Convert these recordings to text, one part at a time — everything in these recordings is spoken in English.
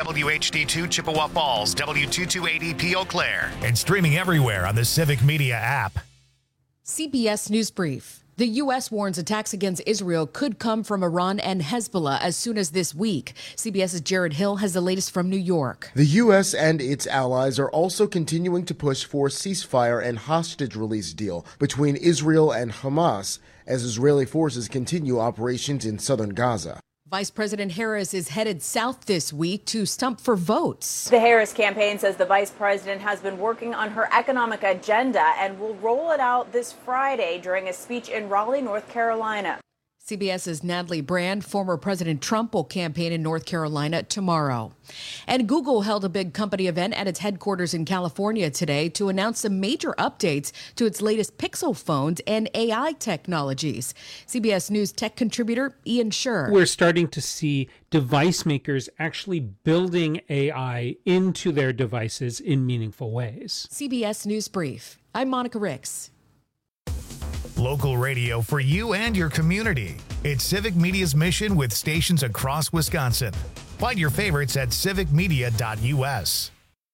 WHD2 Chippewa Falls, W228EP Eau Claire, and streaming everywhere on the Civic Media app. CBS News Brief. The U.S. warns attacks against Israel could come from Iran and Hezbollah as soon as this week. CBS's Jared Hill has the latest from New York. The U.S. and its allies are also continuing to push for a ceasefire and hostage release deal between Israel and Hamas as Israeli forces continue operations in southern Gaza. Vice President Harris is headed south this week to stump for votes. The Harris campaign says the vice president has been working on her economic agenda and will roll it out this Friday during a speech in Raleigh, North Carolina. CBS's Natalie Brand, former President Trump, will campaign in North Carolina tomorrow. And Google held a big company event at its headquarters in California today to announce some major updates to its latest Pixel phones and AI technologies. CBS News tech contributor Ian Scher. We're starting to see device makers actually building AI into their devices in meaningful ways. CBS News Brief. I'm Monica Ricks. Local radio for you and your community. It's Civic Media's mission with stations across Wisconsin. Find your favorites at civicmedia.us.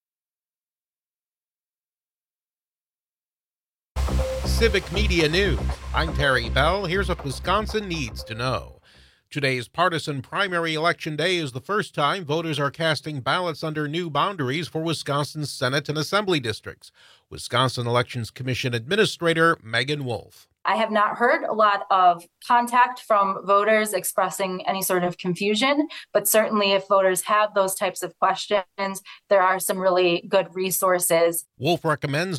Civic Media News. I'm Terry Bell. Here's what Wisconsin needs to know. Today's partisan primary election day is the first time voters are casting ballots under new boundaries for Wisconsin's Senate and Assembly districts. Wisconsin Elections Commission Administrator Megan Wolf. I have not heard a lot of contact from voters expressing any sort of confusion, but certainly if voters have those types of questions, there are some really good resources. Wolf recommends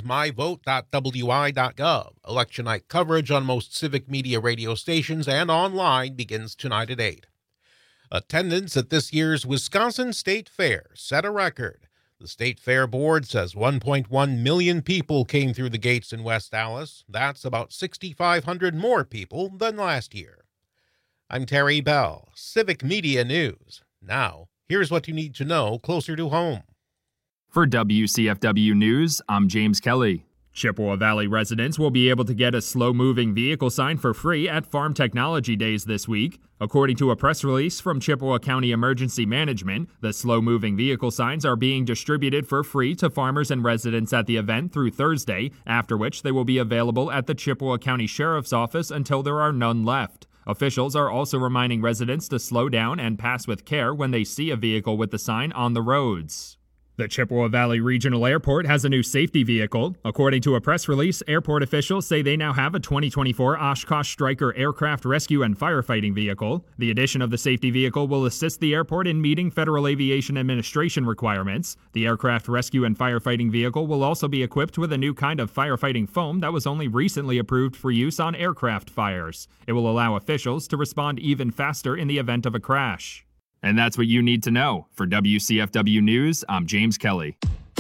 myvote.wi.gov. Election night coverage on most Civic Media radio stations and online begins tonight at 8. Attendance at this year's Wisconsin State Fair set a record. The State Fair Board says 1.1 million people came through the gates in West Dallas. That's about 6,500 more people than last year. I'm Terry Bell, Civic Media News. Now, here's what you need to know closer to home. For WCFW News, I'm James Kelly. Chippewa Valley residents will be able to get a slow-moving vehicle sign for free at Farm Technology Days this week. According to a press release from Chippewa County Emergency Management, the slow-moving vehicle signs are being distributed for free to farmers and residents at the event through Thursday, after which they will be available at the Chippewa County Sheriff's Office until there are none left. Officials are also reminding residents to slow down and pass with care when they see a vehicle with the sign on the roads. The Chippewa Valley Regional Airport has a new safety vehicle. According to a press release, airport officials say they now have a 2024 Oshkosh Stryker aircraft rescue and firefighting vehicle. The addition of the safety vehicle will assist the airport in meeting Federal Aviation Administration requirements. The aircraft rescue and firefighting vehicle will also be equipped with a new kind of firefighting foam that was only recently approved for use on aircraft fires. It will allow officials to respond even faster in the event of a crash. And that's what you need to know. For WCFW News, I'm James Kelly.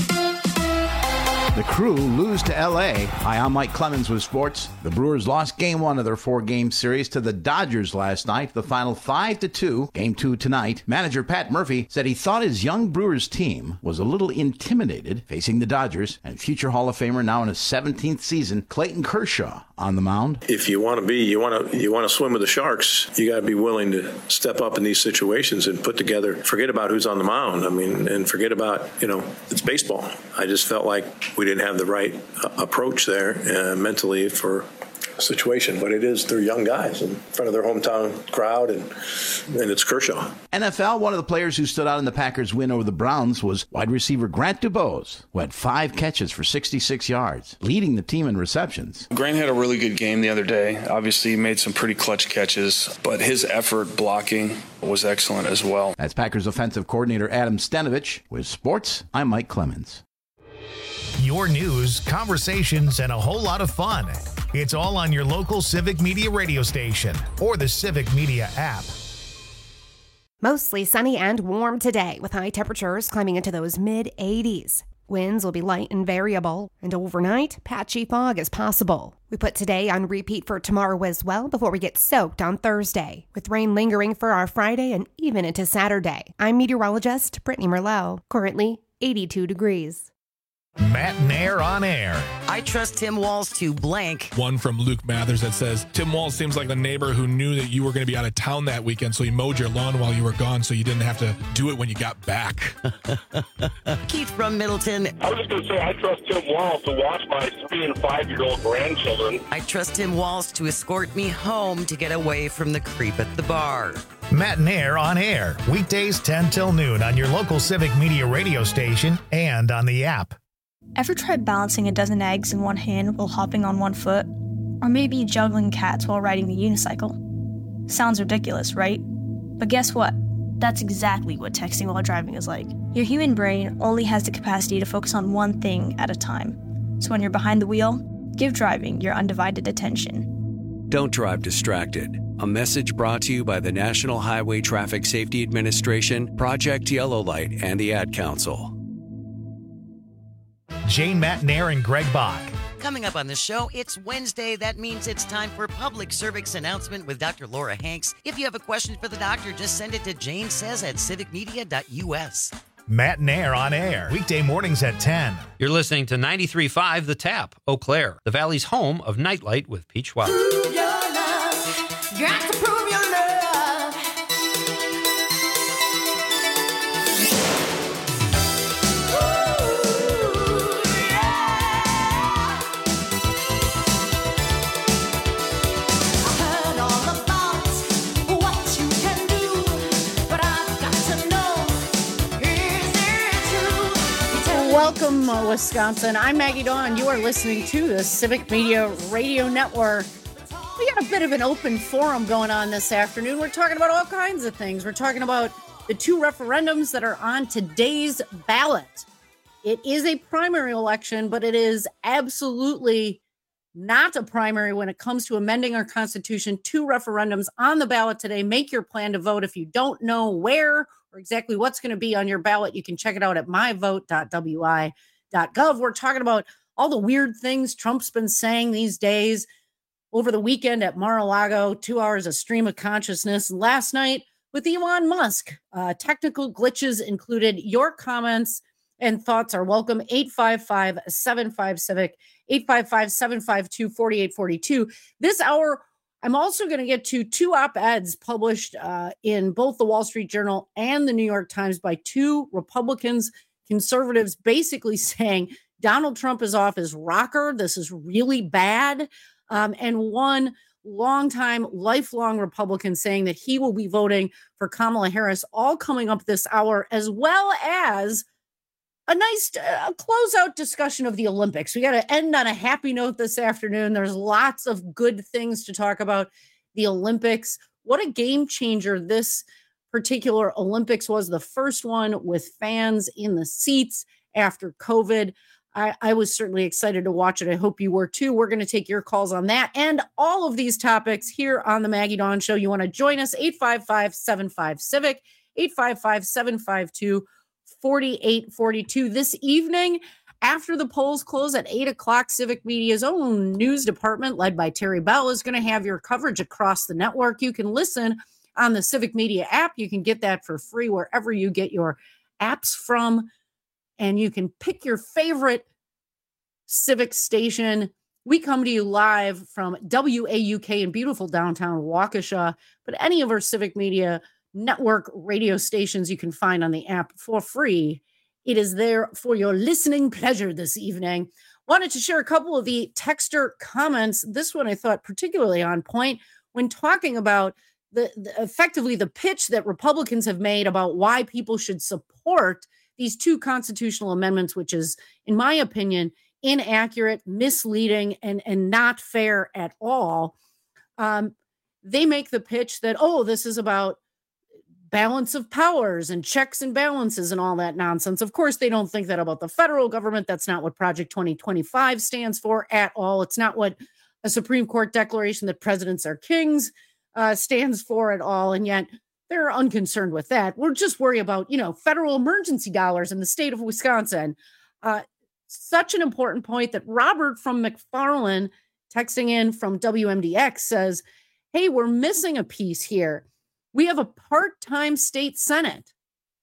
The Crew lose to L.A. Hi, I'm Mike Clemens with sports. The Brewers lost Game 1 of their 4-game series to the Dodgers last night. The final 5-2. Game 2 tonight. Manager Pat Murphy said he thought his young Brewers team was a little intimidated facing the Dodgers, and future Hall of Famer now in his 17th season, Clayton Kershaw, on the mound. If you want to swim with the Sharks, you got to be willing to step up in these situations and put together. Forget about who's on the mound. I mean, and forget about it's baseball. I just felt like we didn't have the right approach there mentally for a situation, but they're young guys in front of their hometown crowd, and it's Kershaw. NFL, one of the players who stood out in the Packers' win over the Browns was wide receiver Grant DuBose, who had 5 catches for 66 yards, leading the team in receptions. Grant had a really good game the other day. Obviously, he made some pretty clutch catches, but his effort blocking was excellent as well. That's Packers offensive coordinator Adam Stenovich. With sports, I'm Mike Clemens. Your news, conversations, and a whole lot of fun. It's all on your local Civic Media radio station or the Civic Media app. Mostly sunny and warm today, with high temperatures climbing into those mid-80s. Winds will be light and variable, and overnight, patchy fog is possible. We put today on repeat for tomorrow as well before we get soaked on Thursday, with rain lingering for our Friday and even into Saturday. I'm meteorologist Brittany Merlot, currently 82 degrees. Matt Nair on air. I trust Tim Walz to blank. One from Luke Mathers that says, Tim Walz seems like the neighbor who knew that you were going to be out of town that weekend, so he mowed your lawn while you were gone so you didn't have to do it when you got back. Keith from Middleton. I was just going to say, I trust Tim Walz to watch my 3- and 5-year-old grandchildren. I trust Tim Walz to escort me home to get away from the creep at the bar. Matt Nair on air. Weekdays 10 till noon on your local Civic Media radio station and on the app. Ever tried balancing a dozen eggs in one hand while hopping on one foot? Or maybe juggling cats while riding the unicycle? Sounds ridiculous, right? But guess what? That's exactly what texting while driving is like. Your human brain only has the capacity to focus on one thing at a time. So when you're behind the wheel, give driving your undivided attention. Don't drive distracted. A message brought to you by the National Highway Traffic Safety Administration, Project Yellow Light, and the Ad Council. Jane, Matt Nair, and Greg Bach. Coming up on the show, it's Wednesday. That means it's time for Public Service Announcement with Dr. Laura Hanks. If you have a question for the doctor, just send it to janesays@civicmedia.us. Matt Nair on air. Weekday mornings at 10. You're listening to 93.5 The Tap, Eau Claire, the Valley's home of Nightlight with Peach Wild. Prove your love. Got to prove your love. Welcome, Wisconsin. I'm Maggie Dawn. You are listening to the Civic Media Radio Network. We got a bit of an open forum going on this afternoon. We're talking about all kinds of things. We're talking about the 2 referendums that are on today's ballot. It is a primary election, but it is absolutely not a primary when it comes to amending our Constitution. 2 referendums on the ballot today. Make your plan to vote. If you don't know where or exactly what's going to be on your ballot, you can check it out at myvote.wi.gov. We're talking about all the weird things Trump's been saying these days. Over the weekend at Mar-a-Lago, 2 hours of stream of consciousness. Last night with Elon Musk, technical glitches included. Your comments and thoughts are welcome. 855-75-CIVIC, 855-752-4842. This hour, I'm also going to get to 2 op-eds published in both the Wall Street Journal and the New York Times by 2 Republicans, conservatives, basically saying Donald Trump is off his rocker. This is really bad. And one longtime, lifelong Republican saying that he will be voting for Kamala Harris, all coming up this hour, as well as a nice closeout discussion of the Olympics. We got to end on a happy note this afternoon. There's lots of good things to talk about the Olympics. What a game changer this particular Olympics was. The first one with fans in the seats after COVID. I was certainly excited to watch it. I hope you were too. We're going to take your calls on that and all of these topics here on the Maggie Dawn Show. You want to join us? 855-75-CIVIC, 855-752-4842. This evening, after the polls close at 8 o'clock, Civic Media's own news department, led by Terry Bell, is going to have your coverage across the network. You can listen on the Civic Media app. You can get that for free wherever you get your apps from. And you can pick your favorite Civic station. We come to you live from WAUK in beautiful downtown Waukesha, but any of our Civic Media network radio stations you can find on the app for free. It is there for your listening pleasure this evening. Wanted to share a couple of the texter comments. This one I thought particularly on point when talking about effectively the pitch that Republicans have made about why people should support these 2 constitutional amendments, which is, in my opinion, inaccurate, misleading, and not fair at all. They make the pitch that, this is about balance of powers and checks and balances and all that nonsense. Of course, they don't think that about the federal government. That's not what Project 2025 stands for at all. It's not what a Supreme Court declaration that presidents are kings stands for at all. And yet they're unconcerned with that. We're just worried about, federal emergency dollars in the state of Wisconsin. Such an important point that Robert from McFarland, texting in from WMDX, says, hey, we're missing a piece here. We have a part-time state Senate.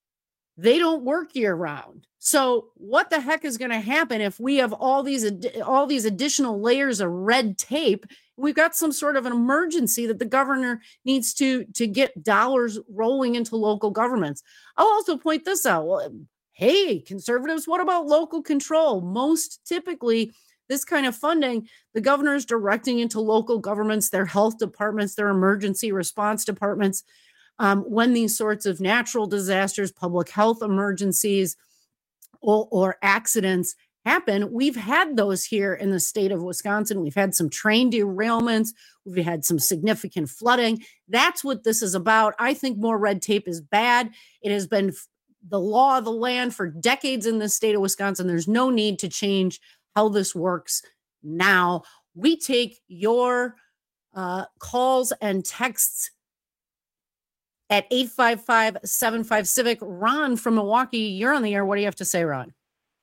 They don't work year round. So what the heck is going to happen if we have all these additional layers of red tape? We've got some sort of an emergency that the governor needs to get dollars rolling into local governments. I'll also point this out. Well, hey, conservatives, what about local control? Most typically, this kind of funding, the governor is directing into local governments, their health departments, their emergency response departments. When these sorts of natural disasters, public health emergencies, or accidents happen, we've had those here in the state of Wisconsin. We've had some train derailments. We've had some significant flooding. That's what this is about. I think more red tape is bad. It has been the law of the land for decades in the state of Wisconsin. There's no need to change how this works now. We take your calls and texts at 855-75-CIVIC. Ron from Milwaukee, you're on the air. What do you have to say, Ron?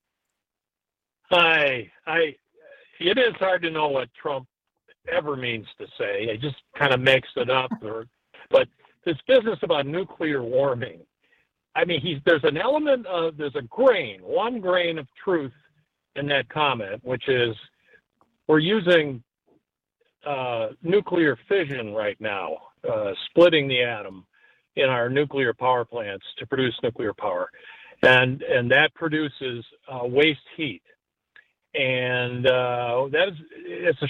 Hi. It is hard to know what Trump ever means to say. He just kind of makes it up. But this business about nuclear warming, I mean, there's an element of, there's one grain of truth in that comment, which is we're using nuclear fission right now, splitting the atom in our nuclear power plants to produce nuclear power, and that produces waste heat, and it's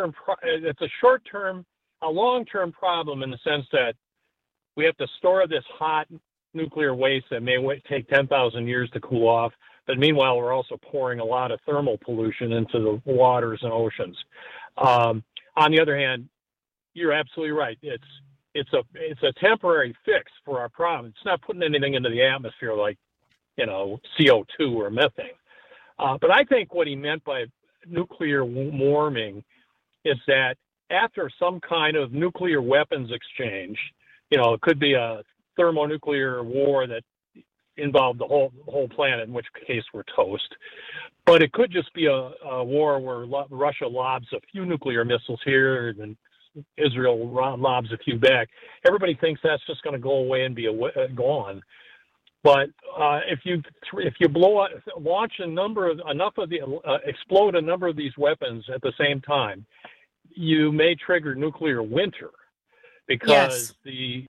a long-term problem in the sense that we have to store this hot nuclear waste that may take 10,000 years to cool off, but meanwhile we're also pouring a lot of thermal pollution into the waters and oceans. On the other hand, you're absolutely right. It's a temporary fix for our problem. It's not putting anything into the atmosphere like, CO2 or methane. But I think what he meant by nuclear warming is that after some kind of nuclear weapons exchange, it could be a thermonuclear war that involved the whole planet, in which case we're toast. But it could just be a war where Russia lobs a few nuclear missiles here and Israel lobs a few back. Everybody thinks that's just going to go away and be gone. But if you explode a number of these weapons at the same time, you may trigger nuclear winter, because the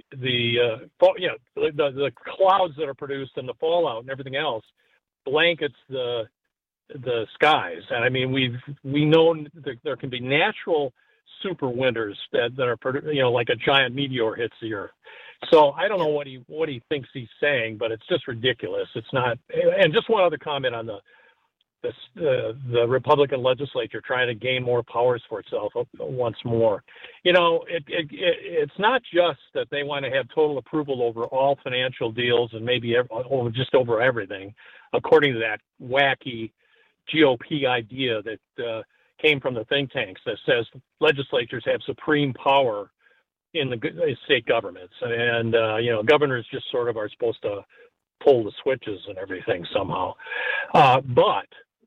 clouds that are produced and the fallout and everything else blankets the skies. And I mean, we know that there can be natural super winters that are, like a giant meteor hits the earth. So I don't know what he thinks he's saying, but it's just ridiculous. It's not. And just one other comment on the Republican legislature trying to gain more powers for itself once more. It's not just that they want to have total approval over all financial deals and maybe over everything, according to that wacky GOP idea that came from the think tanks that says legislatures have supreme power in the state governments, and governors just sort of are supposed to pull the switches and everything somehow. But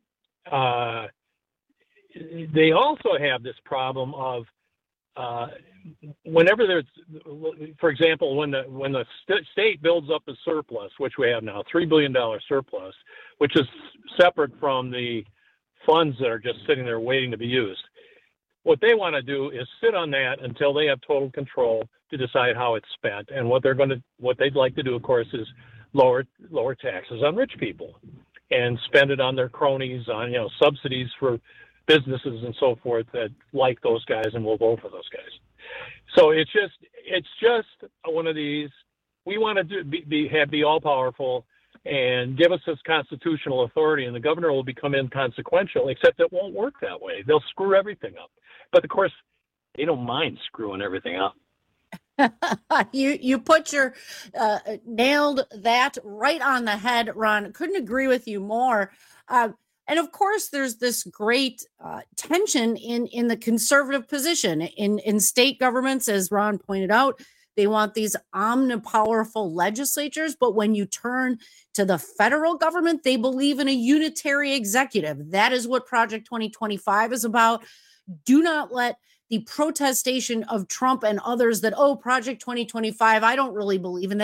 they also have this problem of whenever there's, for example, when the state builds up a surplus, which we have now, $3 billion surplus, which is separate from the funds that are just sitting there waiting to be used. What they want to do is sit on that until they have total control to decide how it's spent. And what they'd like to do, of course, is lower taxes on rich people and spend it on their cronies, on subsidies for businesses and so forth that like those guys and will vote for those guys. So it's just one of these. We want to be all powerful and give us this constitutional authority, and the governor will become inconsequential, except it won't work that way. They'll screw everything up. But of course, they don't mind screwing everything up. You put your nailed that right on the head, Ron. Couldn't agree with you more. And of course, there's this great tension in the conservative position in state governments, as Ron pointed out. They want these omnipowerful legislatures, but when you turn to the federal government, they believe in a unitary executive. That is what Project 2025 is about. Do not let the protestation of Trump and others that, Project 2025, I don't really believe in that.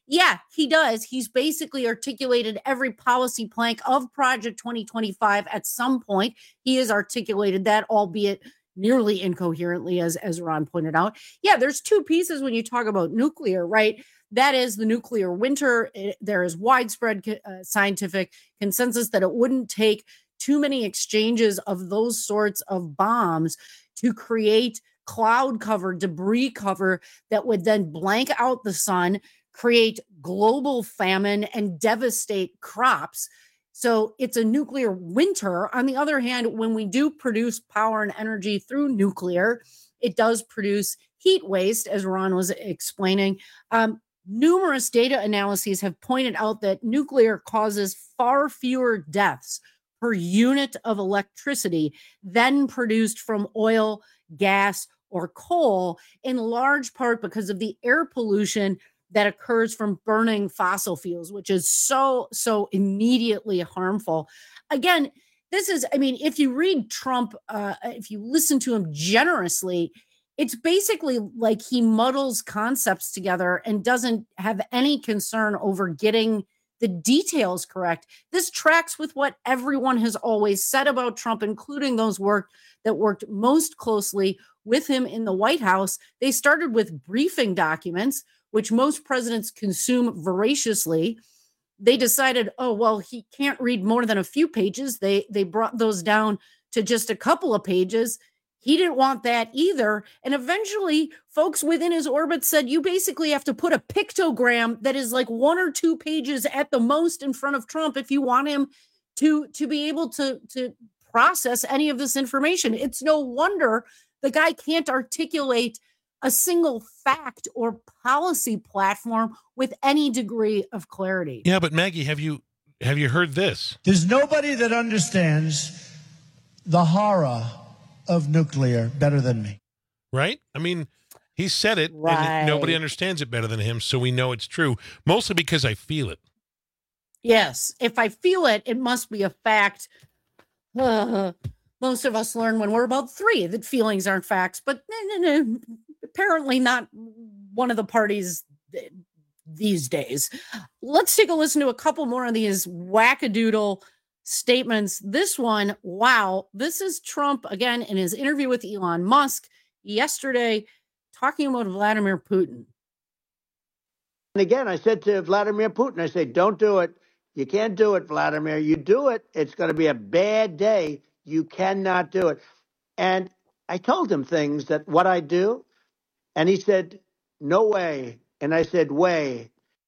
Yeah, he does. He's basically articulated every policy plank of Project 2025 at some point. He has articulated that, albeit nearly incoherently, as Ron pointed out. Yeah, there's two pieces when you talk about nuclear, right? That is the nuclear winter. There is widespread scientific consensus that it wouldn't take too many exchanges of those sorts of bombs to create cloud cover, debris cover that would then blank out the sun, create global famine, and devastate crops. So it's a nuclear winter. On the other hand, when we do produce power and energy through nuclear, it does produce heat waste, as Ron was explaining. Numerous data analyses have pointed out that nuclear causes far fewer deaths per unit of electricity than produced from oil, gas, or coal, in large part because of the air pollution that occurs from burning fossil fuels, which is so immediately harmful. Again, this is, I mean, if you read Trump, if you listen to him generously, it's basically like he muddles concepts together and doesn't have any concern over getting the details correct. This tracks with what everyone has always said about Trump, including those that worked most closely with him in the White House. They started with briefing documents, which most presidents consume voraciously. They decided, oh, well, he can't read more than a few pages. They brought those down to just a couple of pages. He didn't want that either. And eventually, folks within his orbit said, you basically have to put a pictogram that is like 1 or 2 pages at the most in front of Trump if you want him to be able to process any of this information. It's no wonder the guy can't articulate a single fact or policy platform with any degree of clarity. Yeah, but Maggie, have you heard this? There's nobody that understands the horror of nuclear better than me. Right? I mean, he said it, right, and nobody understands it better than him, so we know it's true, mostly because I feel it. Yes, if I feel it, it must be a fact. Most of us learn when we're about 3 that feelings aren't facts, but apparently not one of the parties these days. Let's take a listen to a couple more of these wackadoodle statements. This one, wow, this is Trump again in his interview with Elon Musk yesterday, talking about Vladimir Putin. And again, I said to Vladimir Putin, I said, don't do it. You can't do it, Vladimir. You do it, it's going to be a bad day. You cannot do it. And I told him things that what I do, and he said, no way. And I said, way.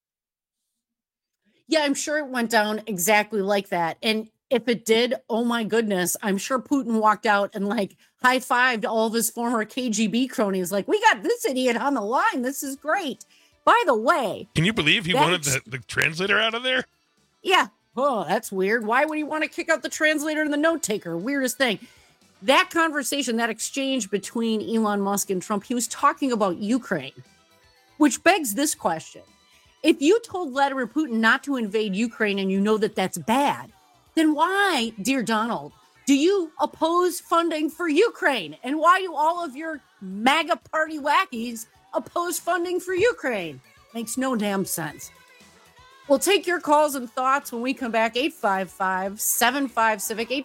Yeah, I'm sure it went down exactly like that. And if it did, oh my goodness, I'm sure Putin walked out and like high-fived all of his former KGB cronies. Like, we got this idiot on the line. This is great. By the way. Can you believe he wanted the translator out of there? Yeah. Oh, that's weird. Why would he want to kick out the translator and the note taker? Weirdest thing. That conversation, that exchange between Elon Musk and Trump, he was talking about Ukraine, which begs this question. If you told Vladimir Putin not to invade Ukraine and you know that that's bad, then why, dear Donald, do you oppose funding for Ukraine? And why do all of your MAGA party wackies oppose funding for Ukraine? Makes no damn sense. We'll take your calls and thoughts when we come back. 855-75-CIVIC,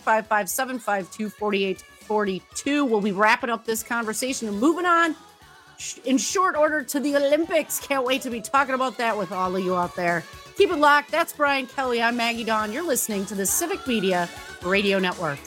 855-752-4842. We'll be wrapping up this conversation and moving on in short order to the Olympics. Can't wait to be talking about that with all of you out there. Keep it locked. That's Brian Kelly. I'm Maggie Dawn. You're listening to the Civic Media Radio Network.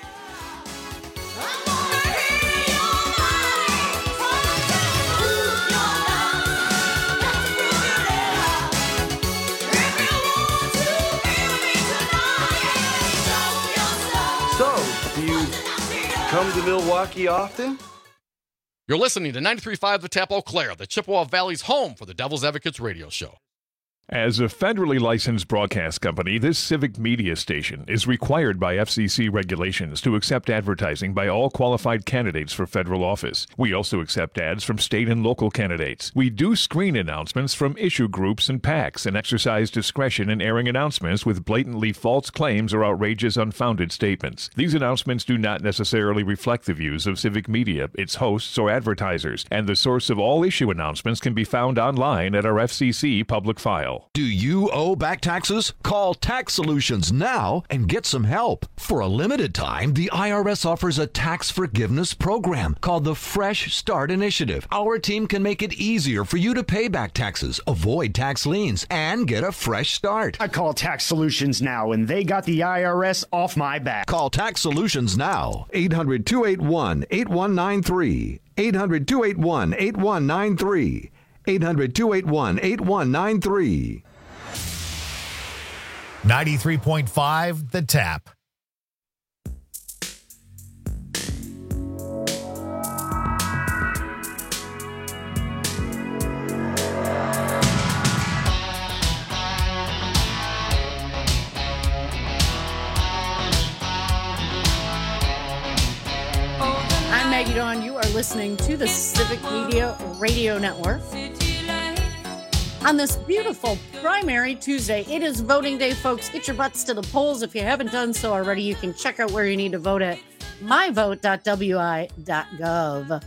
Come to Milwaukee often? You're listening to 93.5 The Tap Eau Claire, the Chippewa Valley's home for the Devil's Advocates radio show. As a federally licensed broadcast company, this civic media station is required by FCC regulations to accept advertising by all qualified candidates for federal office. We also accept ads from state and local candidates. We do screen announcements from issue groups and PACs and exercise discretion in airing announcements with blatantly false claims or outrageous, unfounded statements. These announcements do not necessarily reflect the views of civic media, its hosts, or advertisers, and the source of all issue announcements can be found online at our FCC public file. now. Do you owe back taxes? Call Tax Solutions now and get some help. For a limited time, the IRS offers a tax forgiveness program called the Fresh Start Initiative. Our team can make it easier for you to pay back taxes, avoid tax liens, and get a fresh start. I call Tax Solutions now, and they got the IRS off my back. Call Tax Solutions now. 800-281-8193. 800-281-8193. 800-281-8193. 93.5 The Tap. I'm Maggie Dawn. You are listening to the Civic Media Radio Network. On this beautiful primary Tuesday, it is voting day, folks. Get your butts to the polls. If you haven't done so already, you can check out where you need to vote at myvote.wi.gov.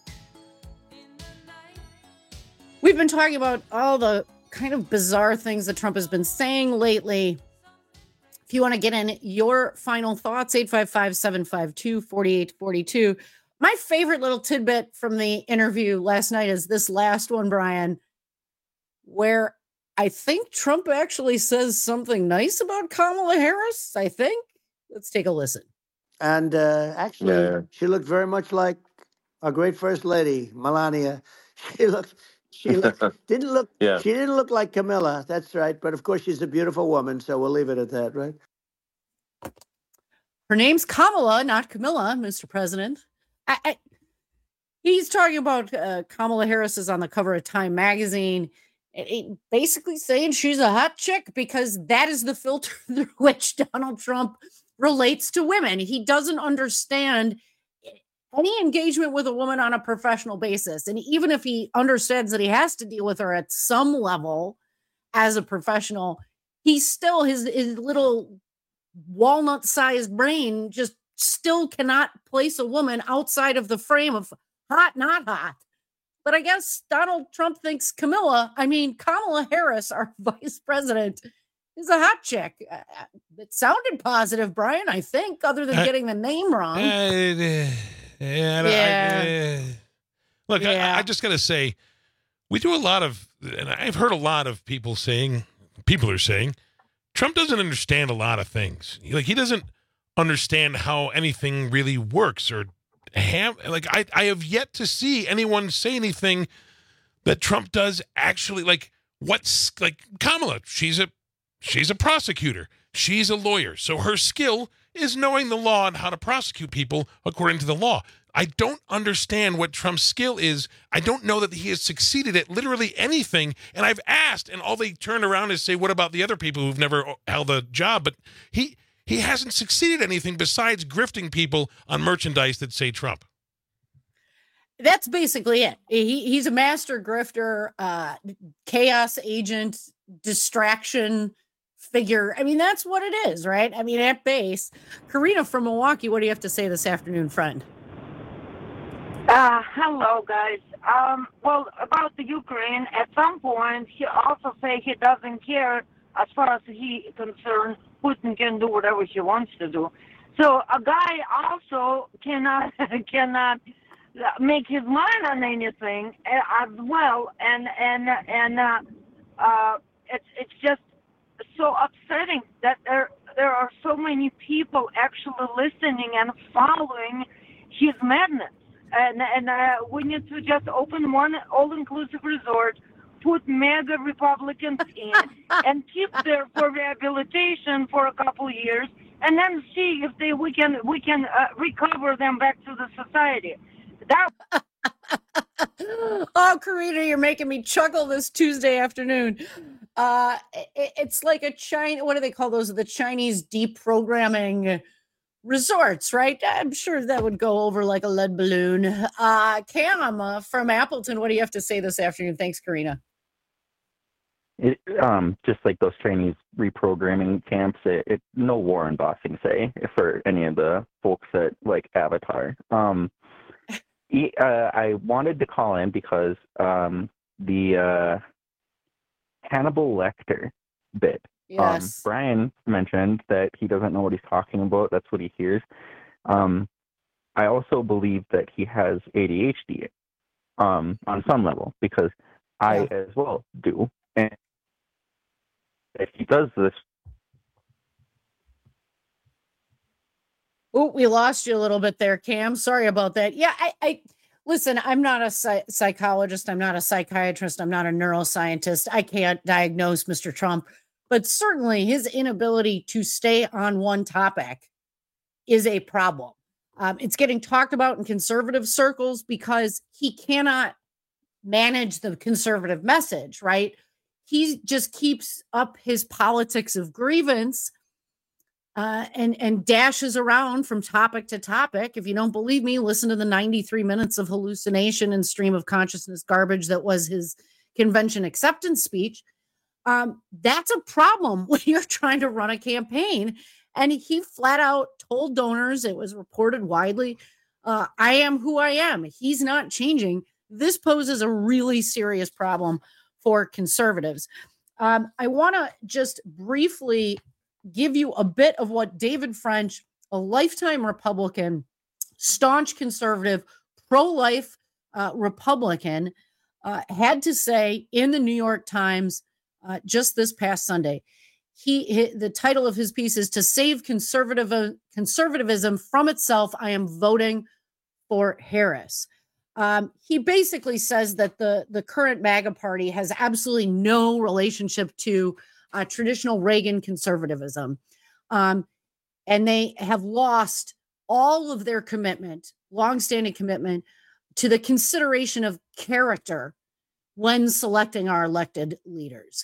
We've been talking about all the kind of bizarre things that Trump has been saying lately. If you want to get in your final thoughts, 855-752-4842. My favorite little tidbit from the interview last night is this last one, Brian, where I think Trump actually says something nice about Kamala Harris, I think. Let's take a listen. And actually, she looked very much like our great first lady, Melania. She didn't look like Camilla. That's right. But of course, she's a beautiful woman. So we'll leave it at that, right? Her name's Kamala, not Camilla, Mr. President. He's talking about Kamala Harris is on the cover of Time magazine, basically saying she's a hot chick because that is the filter through which Donald Trump relates to women. He doesn't understand any engagement with a woman on a professional basis. And even if he understands that he has to deal with her at some level as a professional, he's still, his little walnut-sized brain just still cannot place a woman outside of the frame of hot, not hot. But I guess Donald Trump thinks Kamala Harris, our vice president, is a hot chick. It sounded positive, Brian, I think, other than getting the name wrong. Look, I just got to say, we do a lot of, and I've heard a lot of people are saying, Trump doesn't understand a lot of things. Like, he doesn't understand how anything really works or I have yet to see anyone say anything that Trump does actually, like, what's, like, Kamala, she's a prosecutor. She's a lawyer. So her skill is knowing the law and how to prosecute people according to the law. I don't understand what Trump's skill is. I don't know that he has succeeded at literally anything. And I've asked, and all they turn around is say, what about the other people who've never held a job? But he hasn't succeeded at anything besides grifting people on merchandise that say Trump. That's basically it. He's a master grifter, chaos agent, distraction figure. I mean, that's what it is, right? I mean, at base. Karina from Milwaukee, what do you have to say this afternoon, friend? Hello, guys. Well, about the Ukraine, at some point, he also say he doesn't care as far as he is concerned. Putin can do whatever he wants to do. So a guy also cannot make his mind on anything as well, and it's just so upsetting that there are so many people actually listening and following his madness. And we need to just open one all-inclusive resort, put mega Republicans in, and keep there for rehabilitation for a couple of years, and then see if we can recover them back to the society. Oh, Karina, you're making me chuckle this Tuesday afternoon. It's like what do they call those? The Chinese deprogramming resorts, right? I'm sure that would go over like a lead balloon. Cam from Appleton, what do you have to say this afternoon? Thanks, Karina. Just like those Chinese reprogramming camps, no Warren Bossing say for any of the folks that like Avatar. I wanted to call in because the Hannibal Lecter bit. Yes. Brian mentioned that he doesn't know what he's talking about. That's what he hears. I also believe that he has ADHD on some level, because I as well do. And if he does this. Oh, we lost you a little bit there, Cam. Sorry about that. Yeah, I listen, I'm not a psychologist. I'm not a psychiatrist. I'm not a neuroscientist. I can't diagnose Mr. Trump, but certainly his inability to stay on one topic is a problem. It's getting talked about in conservative circles because he cannot manage the conservative message, right? He just keeps up his politics of grievance and dashes around from topic to topic. If you don't believe me, listen to the 93 minutes of hallucination and stream of consciousness garbage that was his convention acceptance speech. That's a problem when you're trying to run a campaign. And he flat out told donors, it was reported widely, I am who I am. He's not changing. This poses a really serious problem for conservatives. I want to just briefly give you a bit of what David French, a lifetime Republican, staunch conservative, pro-life Republican, had to say in the New York Times just this past Sunday. The title of his piece is "To Save Conservatism from Itself, I Am Voting for Harris." He basically says that the current MAGA party has absolutely no relationship to traditional Reagan conservatism. And they have lost all of their commitment, longstanding commitment, to the consideration of character when selecting our elected leaders.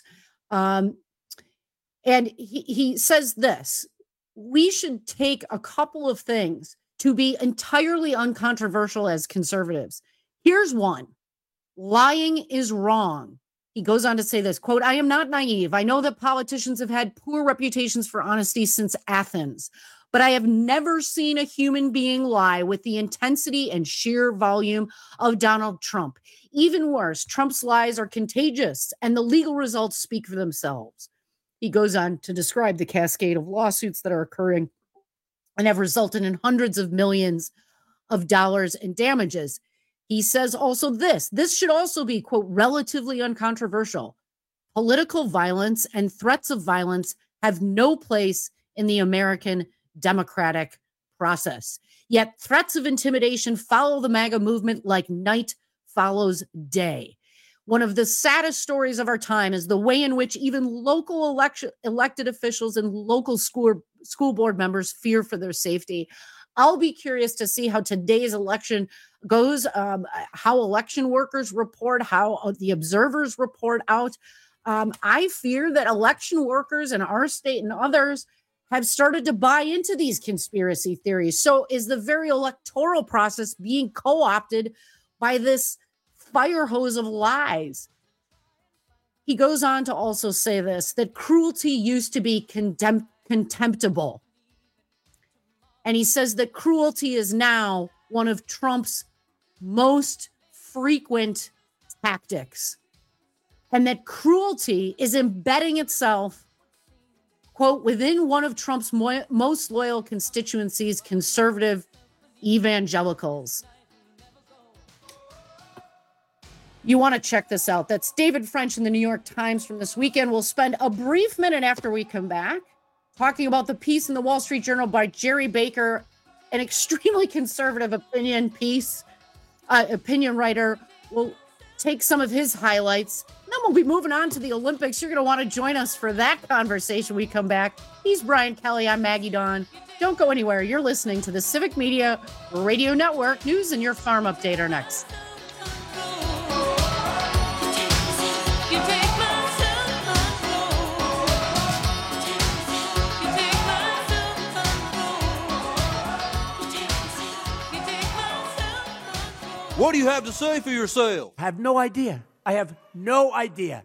And he says this: we should take a couple of things to be entirely uncontroversial as conservatives. Here's one: lying is wrong. He goes on to say this, quote, "I am not naive. I know that politicians have had poor reputations for honesty since Athens, but I have never seen a human being lie with the intensity and sheer volume of Donald Trump. Even worse, Trump's lies are contagious, and the legal results speak for themselves." He goes on to describe the cascade of lawsuits that are occurring and have resulted in hundreds of millions of dollars in damages. He says also this should also be, quote, relatively uncontroversial. Political violence and threats of violence have no place in the American democratic process. Yet threats of intimidation follow the MAGA movement like night follows day. One of the saddest stories of our time is the way in which even local elected officials and local school board members fear for their safety. I'll be curious to see how today's election goes, how election workers report, how the observers report out. I fear that election workers in our state and others have started to buy into these conspiracy theories. So is the very electoral process being co-opted by this fire hose of lies? He goes on to also say this, that cruelty used to be contemptible. And he says that cruelty is now one of Trump's most frequent tactics. And that cruelty is embedding itself, quote, within one of Trump's most loyal constituencies, conservative evangelicals. You want to check this out. That's David French in the New York Times from this weekend. We'll spend a brief minute after we come back talking about the piece in the Wall Street Journal by Jerry Baker, an extremely conservative opinion writer. We'll take some of his highlights. And then we'll be moving on to the Olympics. You're going to want to join us for that conversation when we come back. He's Brian Kelly. I'm Maggie Dawn. Don't go anywhere. You're listening to the Civic Media Radio Network. News and your farm update are next. What do you have to say for yourself? I have no idea. I have no idea.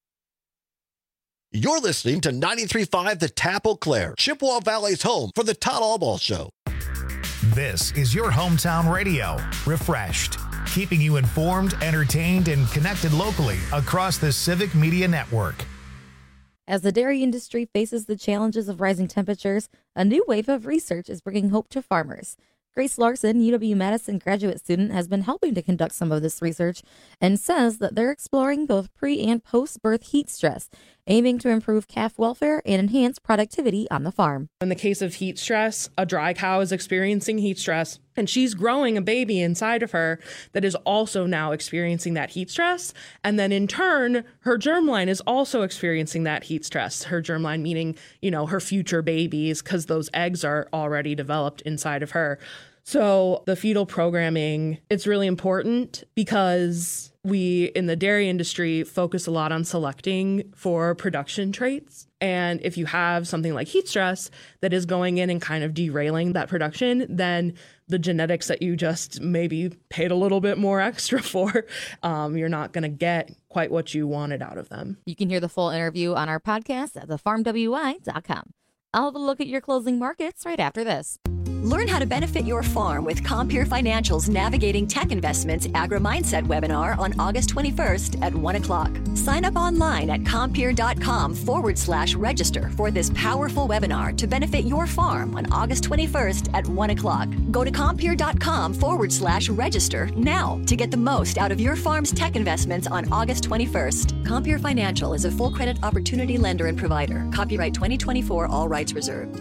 You're listening to 93.5 The Tap Eau Claire, Chippewa Valley's home for the Todd Albaugh Show. This is your hometown radio, refreshed. keeping you informed, entertained, and connected locally across the Civic Media Network. As the dairy industry faces the challenges of rising temperatures, a new wave of research is bringing hope to farmers. Grace Larson, UW-Madison graduate student, has been helping to conduct some of this research and says that they're exploring both pre- and post-birth heat stress, aiming to improve calf welfare and enhance productivity on the farm. In the case of heat stress, a dry cow is experiencing heat stress, and she's growing a baby inside of her that is also now experiencing that heat stress. And then in turn, her germline is also experiencing that heat stress. Her germline meaning, her future babies, because those eggs are already developed inside of her. So the fetal programming, it's really important because we in the dairy industry focus a lot on selecting for production traits. And if you have something like heat stress that is going in and kind of derailing that production, then the genetics that you just maybe paid a little bit more extra for, you're not going to get quite what you wanted out of them. You can hear the full interview on our podcast at thefarmwi.com. I'll have a look at your closing markets right after this. Learn how to benefit your farm with Compeer Financial's Navigating Tech Investments Agri-Mindset webinar on August 21st at 1 o'clock. Sign up online at compeer.com/register for this powerful webinar to benefit your farm on August 21st at 1 o'clock. Go to compeer.com/register now to get the most out of your farm's tech investments on August 21st. Compeer Financial is a full credit opportunity lender and provider. Copyright 2024, all rights reserved.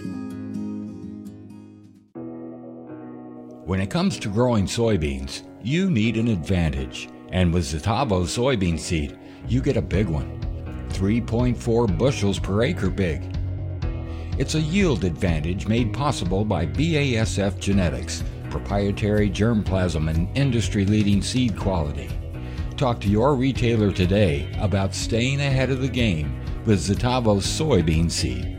When it comes to growing soybeans, you need an advantage. And with Zetavo soybean seed, you get a big one. 3.4 bushels per acre big. It's a yield advantage made possible by BASF Genetics, proprietary germplasm and industry-leading seed quality. Talk to your retailer today about staying ahead of the game with Zetavo soybean seed.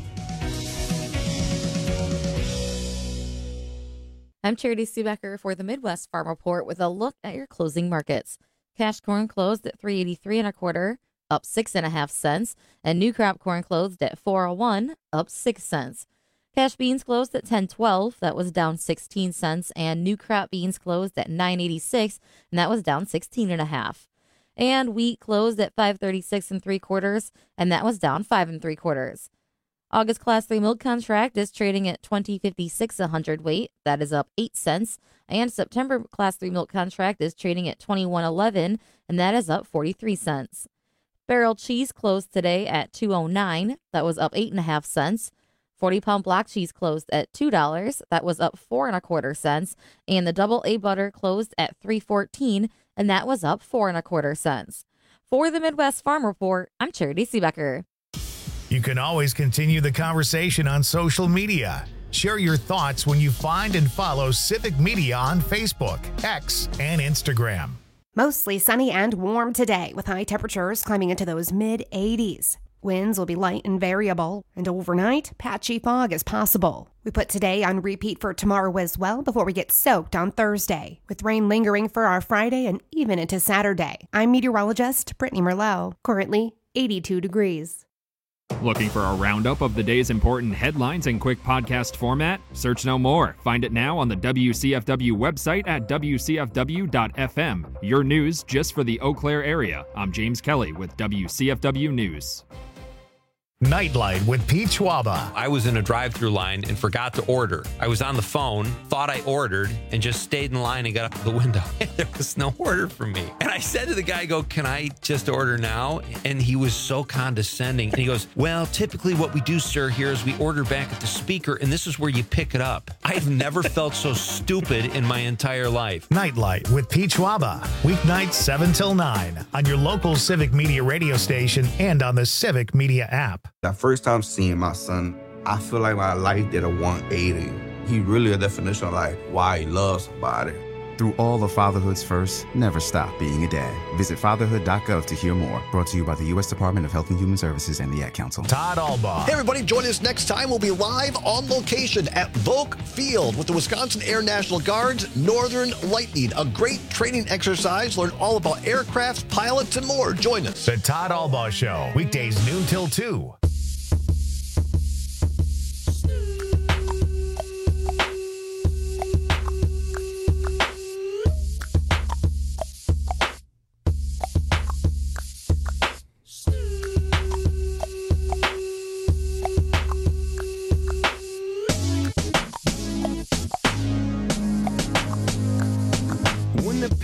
I'm Charity Seebecker for the Midwest Farm Report with a look at your closing markets. Cash corn closed at $3.83 1/4, up 6.5 cents, and new crop corn closed at $4.01, up 6 cents. Cash beans closed at $10.12, that was down 16 cents, and new crop beans closed at $9.86, and that was down 16.5. And wheat closed at $5.36 3/4, and that was down 5 3/4. August Class 3 milk contract is trading at $20.56 a hundredweight. That is up 8 cents. And September Class 3 milk contract is trading at $21.11, and that is up 43 cents. Barrel cheese closed today at $2.09. That was up 8.5 cents. 40-pound block cheese closed at $2. That was up 4 1/4 cents. And the double A butter closed at $3.14, and that was up 4 1/4 cents. For the Midwest Farm Report, I'm Charity Seebecker. You can always continue the conversation on social media. Share your thoughts when you find and follow Civic Media on Facebook, X, and Instagram. Mostly sunny and warm today, with high temperatures climbing into those mid-80s. Winds will be light and variable, and overnight, patchy fog is possible. We put today on repeat for tomorrow as well before we get soaked on Thursday, with rain lingering for our Friday and even into Saturday. I'm meteorologist Brittany Merlot, currently 82 degrees. Looking for a roundup of the day's important headlines in quick podcast format? Search no more. Find it now on the WCFW website at WCFW.FM. Your news just for the Eau Claire area. I'm James Kelly with WCFW News. Nightlight with Pete Schwaba. I was in a drive-thru line and forgot to order. I was on the phone, thought I ordered, and just stayed in line and got up to the window. There was no order for me. And I said to the guy, can I just order now? And he was so condescending. And he goes, well, typically what we do, sir, here is we order back at the speaker, and this is where you pick it up. I've never felt so stupid in my entire life. Nightlight with Pete Schwaba. Weeknights 7 till 9 on your local Civic Media radio station and on the Civic Media app. That first time seeing my son, I feel like my life did a 180. He really a definition of like why he loves somebody. Through all of fatherhood's first, never stop being a dad. Visit fatherhood.gov to hear more. Brought to you by the U.S. Department of Health and Human Services and the Ad Council. Todd Albaugh. Hey, everybody, join us next time. We'll be live on location at Volk Field with the Wisconsin Air National Guard's Northern Lightning. A great training exercise. Learn all about aircrafts, pilots, and more. Join us. The Todd Albaugh Show. Weekdays noon till 2.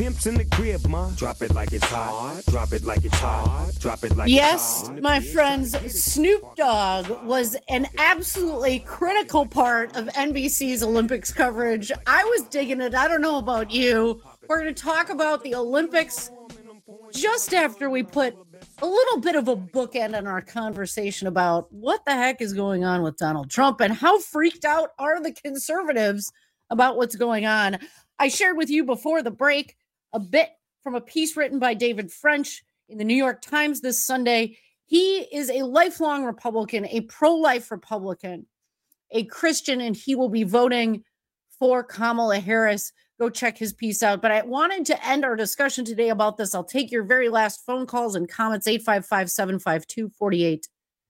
pimps in the crib, ma. Drop it like it's hot. Drop it like it's hot. Drop it like yes, it's hot. my friends, Snoop Dogg was an absolutely critical part of NBC's Olympics coverage. I was digging it. I don't know about you. We're going to talk about the Olympics just after we put a little bit of a bookend on our conversation about what the heck is going on with Donald Trump and how freaked out are the conservatives about what's going on. I shared with you before the break a bit from a piece written by David French in the New York Times this Sunday. He is a lifelong Republican, a pro-life Republican, a Christian, and he will be voting for Kamala Harris. Go check his piece out. But I wanted to end our discussion today about this. I'll take your very last phone calls and comments, 855-752-4842,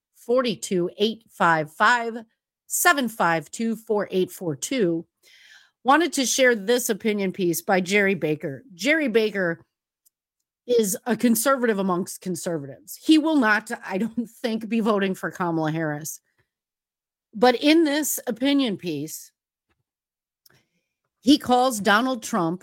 855-752-4842. Wanted to share this opinion piece by Jerry Baker. Jerry Baker is a conservative amongst conservatives. He will not, I don't think, be voting for Kamala Harris. But in this opinion piece, he calls Donald Trump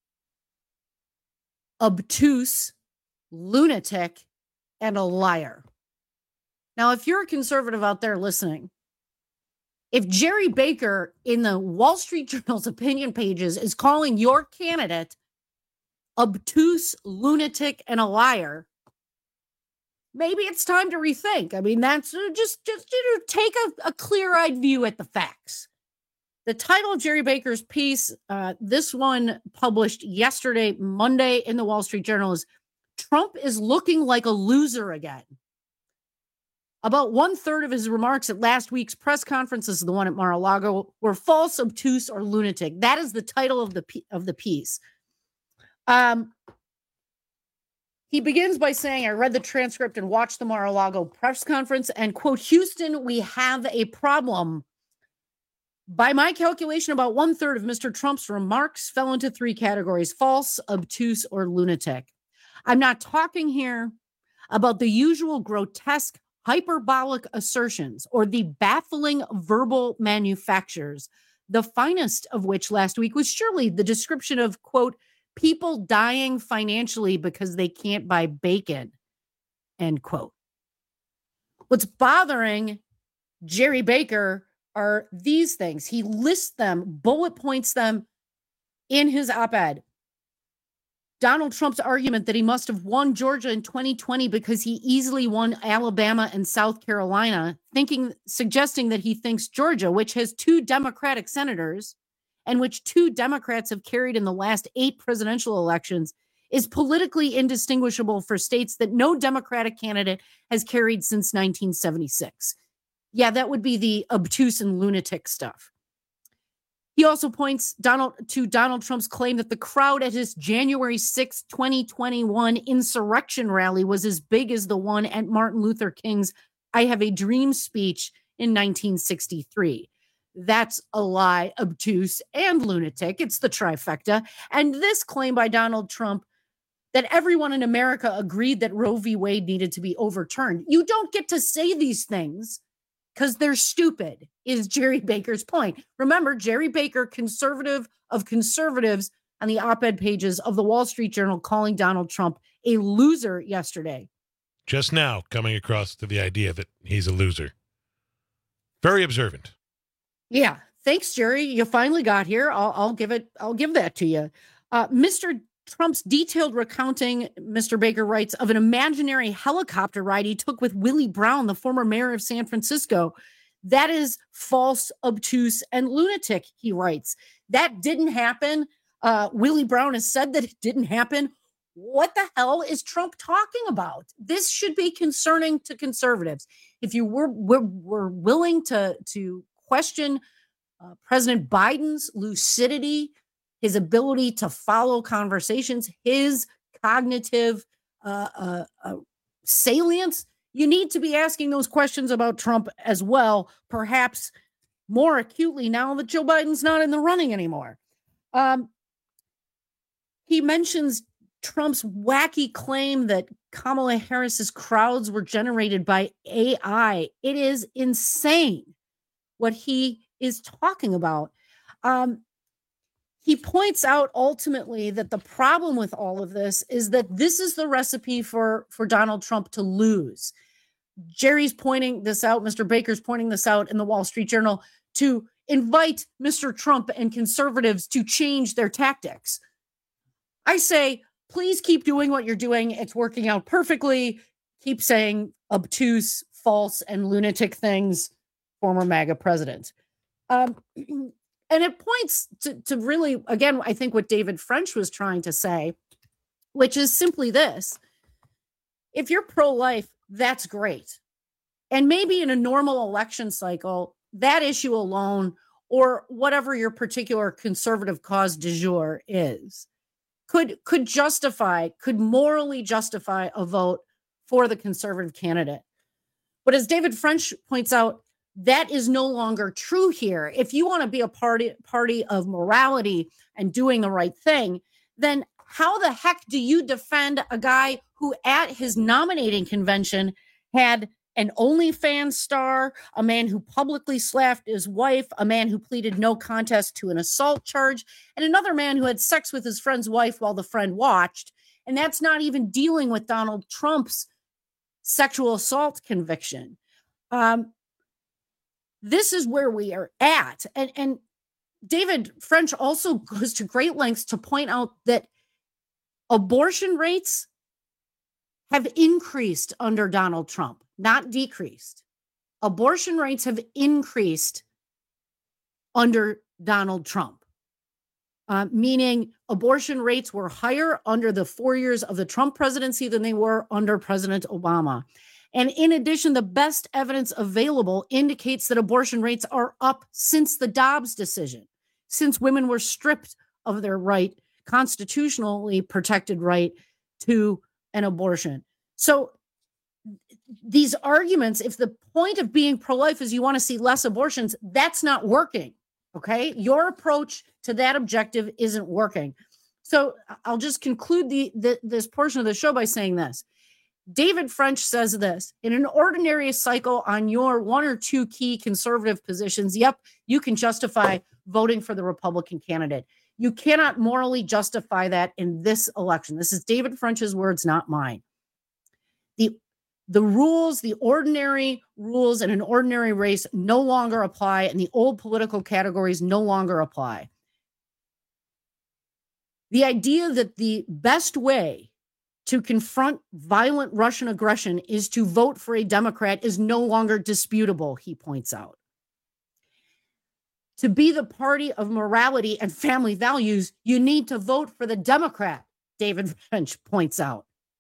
obtuse, lunatic, and a liar. Now, if you're a conservative out there listening, if Jerry Baker in the Wall Street Journal's opinion pages is calling your candidate obtuse, lunatic, and a liar, maybe it's time to rethink. I mean, that's just take a clear-eyed view at the facts. The title of Jerry Baker's piece, this one published yesterday, Monday, in the Wall Street Journal, is Trump is looking like a loser again. About 1/3 of his remarks at last week's press conference, this is the one at Mar-a-Lago, were false, obtuse, or lunatic. That is the title of the piece. He begins by saying, I read the transcript and watched the Mar-a-Lago press conference and, quote, Houston, we have a problem. By my calculation, about 1/3 of Mr. Trump's remarks fell into three categories: false, obtuse, or lunatic. I'm not talking here about the usual grotesque, hyperbolic assertions or the baffling verbal manufactures, the finest of which last week was surely the description of, quote, people dying financially because they can't buy bacon, end quote. What's bothering Jerry Baker are these things. He lists them, bullet points them in his op-ed. Donald Trump's argument that he must have won Georgia in 2020 because he easily won Alabama and South Carolina, suggesting that he thinks Georgia, which has 2 Democratic senators and which 2 Democrats have carried in the last 8 presidential elections, is politically indistinguishable for states that no Democratic candidate has carried since 1976. Yeah, that would be the obtuse and lunatic stuff. He also points to Donald Trump's claim that the crowd at his January 6, 2021 insurrection rally was as big as the one at Martin Luther King's I Have a Dream speech in 1963. That's a lie, obtuse, and lunatic. It's the trifecta. And this claim by Donald Trump that everyone in America agreed that Roe v. Wade needed to be overturned. You don't get to say these things because they're stupid, is Jerry Baker's point. Remember, Jerry Baker, conservative of conservatives, on the op-ed pages of the Wall Street Journal, calling Donald Trump a loser yesterday. Just now coming across to the idea that he's a loser. Very observant. Yeah. Thanks, Jerry. You finally got here. I'll give that to you. Mr. Trump's detailed recounting, Mr. Baker writes, of an imaginary helicopter ride he took with Willie Brown, the former mayor of San Francisco. That is false, obtuse, and lunatic, he writes. That didn't happen. Willie Brown has said that it didn't happen. What the hell is Trump talking about? This should be concerning to conservatives. If you were willing to question President Biden's lucidity, his ability to follow conversations, his cognitive salience, you need to be asking those questions about Trump as well, perhaps more acutely now that Joe Biden's not in the running anymore. He mentions Trump's wacky claim that Kamala Harris's crowds were generated by AI. It is insane what he is talking about. he points out ultimately that the problem with all of this is that this is the recipe for Donald Trump to lose. Jerry's pointing this out. Mr. Baker's pointing this out in the Wall Street Journal to invite Mr. Trump and conservatives to change their tactics. I say, please keep doing what you're doing. It's working out perfectly. Keep saying obtuse, false, and lunatic things, former MAGA president. And it points to really, again, I think what David French was trying to say, which is simply this. If you're pro-life, that's great. And maybe in a normal election cycle, that issue alone, or whatever your particular conservative cause du jour is, could morally justify a vote for the conservative candidate. But as David French points out, that is no longer true here. If you want to be a party of morality and doing the right thing, then how the heck do you defend a guy who at his nominating convention had an OnlyFans star, a man who publicly slapped his wife, a man who pleaded no contest to an assault charge, and another man who had sex with his friend's wife while the friend watched? And that's not even dealing with Donald Trump's sexual assault conviction. This is where we are at. And David French also goes to great lengths to point out that abortion rates have increased under Donald Trump, not decreased. Abortion rates have increased under Donald Trump, meaning abortion rates were higher under the 4 years of the Trump presidency than they were under President Obama. And in addition, the best evidence available indicates that abortion rates are up since the Dobbs decision, since women were stripped of their right, constitutionally protected right to an abortion. So these arguments, if the point of being pro-life is you want to see less abortions, that's not working, okay? Your approach to that objective isn't working. So I'll just conclude this portion of the show by saying this. David French says this: in an ordinary cycle on your one or two key conservative positions, yep, you can justify voting for the Republican candidate. You cannot morally justify that in this election. This is David French's words, not mine. The rules, the ordinary rules in an ordinary race no longer apply, and the old political categories no longer apply. The idea that the best way to confront violent Russian aggression is to vote for a Democrat is no longer disputable, he points out. To be the party of morality and family values, you need to vote for the Democrat, David French points out.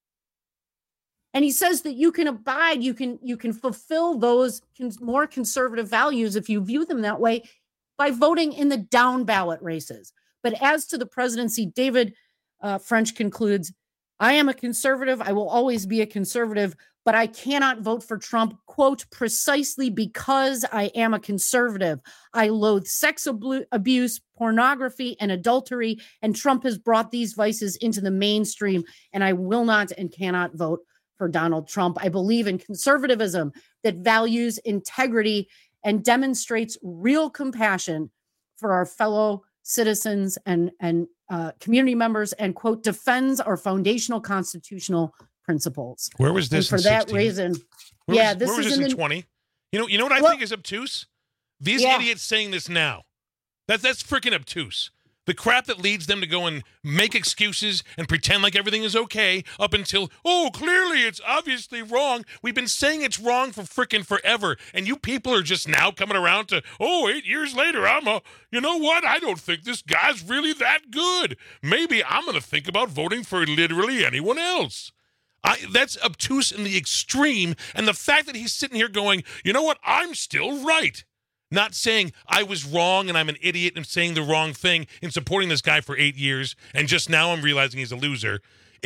And he says that you can abide, you can fulfill those more conservative values if you view them that way by voting in the down ballot races. But as to the presidency, David French concludes, I am a conservative. I will always be a conservative, but I cannot vote for Trump, quote, precisely because I am a conservative. I loathe sex abuse, pornography, and adultery, and Trump has brought these vices into the mainstream, and I will not and cannot vote for Donald Trump. I believe in conservatism that values integrity and demonstrates real compassion for our fellow citizens and community members, and, quote, defends our foundational constitutional principles. Where was this? And for that reason, where was this in 20? You know what I think is obtuse? These idiots saying this now. That's freaking obtuse. The crap that leads them to go and make excuses and pretend like everything is okay up until, oh, clearly it's obviously wrong. We've been saying it's wrong for freaking forever. And you people are just now coming around to, 8 years later, you know what? I don't think this guy's really that good. Maybe I'm going to think about voting for literally anyone else. That's obtuse in the extreme. And the fact that he's sitting here going, you know what? I'm still right. Not saying I was wrong and I'm an idiot and saying the wrong thing in supporting this guy for 8 years and just now I'm realizing he's a loser.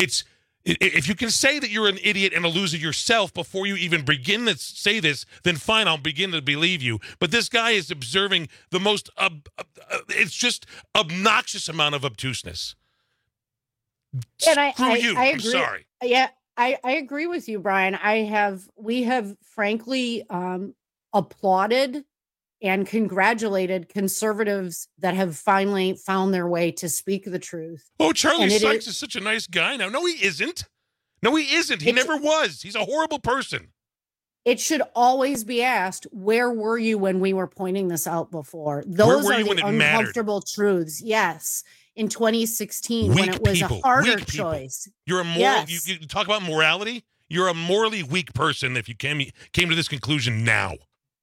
If you can say that you're an idiot and a loser yourself before you even begin to say this, then fine, I'll begin to believe you. But this guy is observing the most, it's just obnoxious amount of obtuseness. And I agree. I'm sorry. Yeah, I agree with you, Brian. We have frankly applauded and congratulated conservatives that have finally found their way to speak the truth. Oh, Charlie Sykes is such a nice guy now. No, he isn't. No, he isn't. He never was. He's a horrible person. It should always be asked, where were you when we were pointing this out before? Those are the uncomfortable truths. Yes. In 2016, when it was a harder choice. You're a moral, you talk about morality. You're a morally weak person if you came to this conclusion now.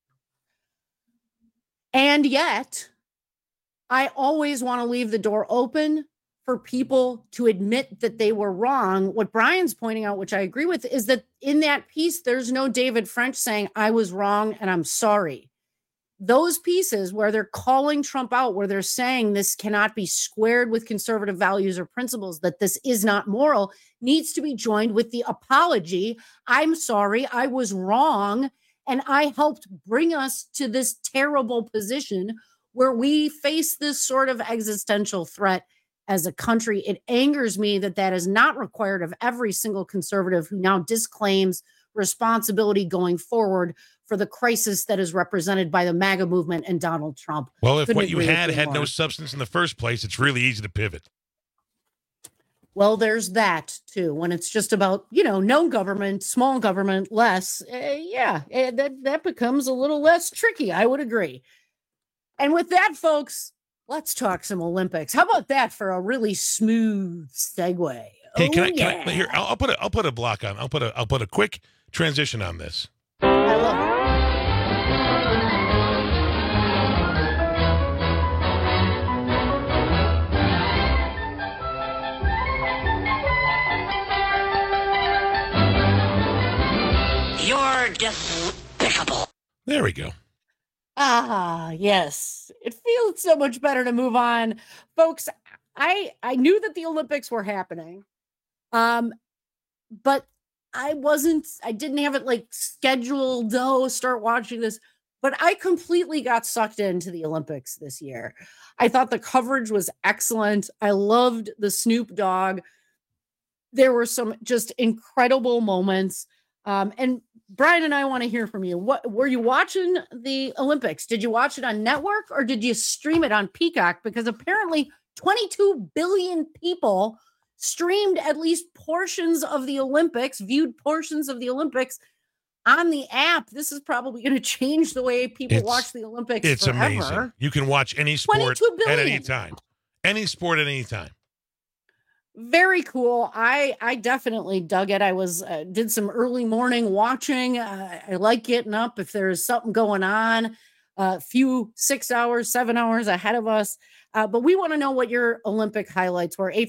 And yet, I always want to leave the door open for people to admit that they were wrong. What Brian's pointing out, which I agree with, is that in that piece, there's no David French saying, I was wrong and I'm sorry. Those pieces where they're calling Trump out, where they're saying this cannot be squared with conservative values or principles, that this is not moral, needs to be joined with the apology. I'm sorry, I was wrong. And I helped bring us to this terrible position where we face this sort of existential threat as a country. It angers me that that is not required of every single conservative who now disclaims responsibility going forward for the crisis that is represented by the MAGA movement and Donald Trump. Well, if what you had no substance in the first place, it's really easy to pivot. Well, there's that, too. When it's just about, no government, small government, less, that becomes a little less tricky. I would agree. And with that, folks, let's talk some Olympics. How about that for a really smooth segue? Hey, can I here? I'll put a block on. I'll put a quick transition on this. I love it. You're despicable. There we go. Ah, yes. It feels so much better to move on. Folks, I knew that the Olympics were happening. But I didn't have it scheduled, start watching this. But I completely got sucked into the Olympics this year. I thought the coverage was excellent. I loved the Snoop Dogg. There were some just incredible moments. And Brian and I want to hear from you. What were you watching the Olympics? Did you watch it on network or did you stream it on Peacock? Because apparently 22 billion people streamed at least portions of the Olympics, viewed portions of the Olympics on the app. This is probably going to change the way people watch the Olympics. It's forever. Amazing. You can watch any sport at any time. Any sport at any time. Very cool. I definitely dug it. I was did some early morning watching. I like getting up if there's something going on. A few 6 hours, 7 hours ahead of us. But we want to know what your Olympic highlights were.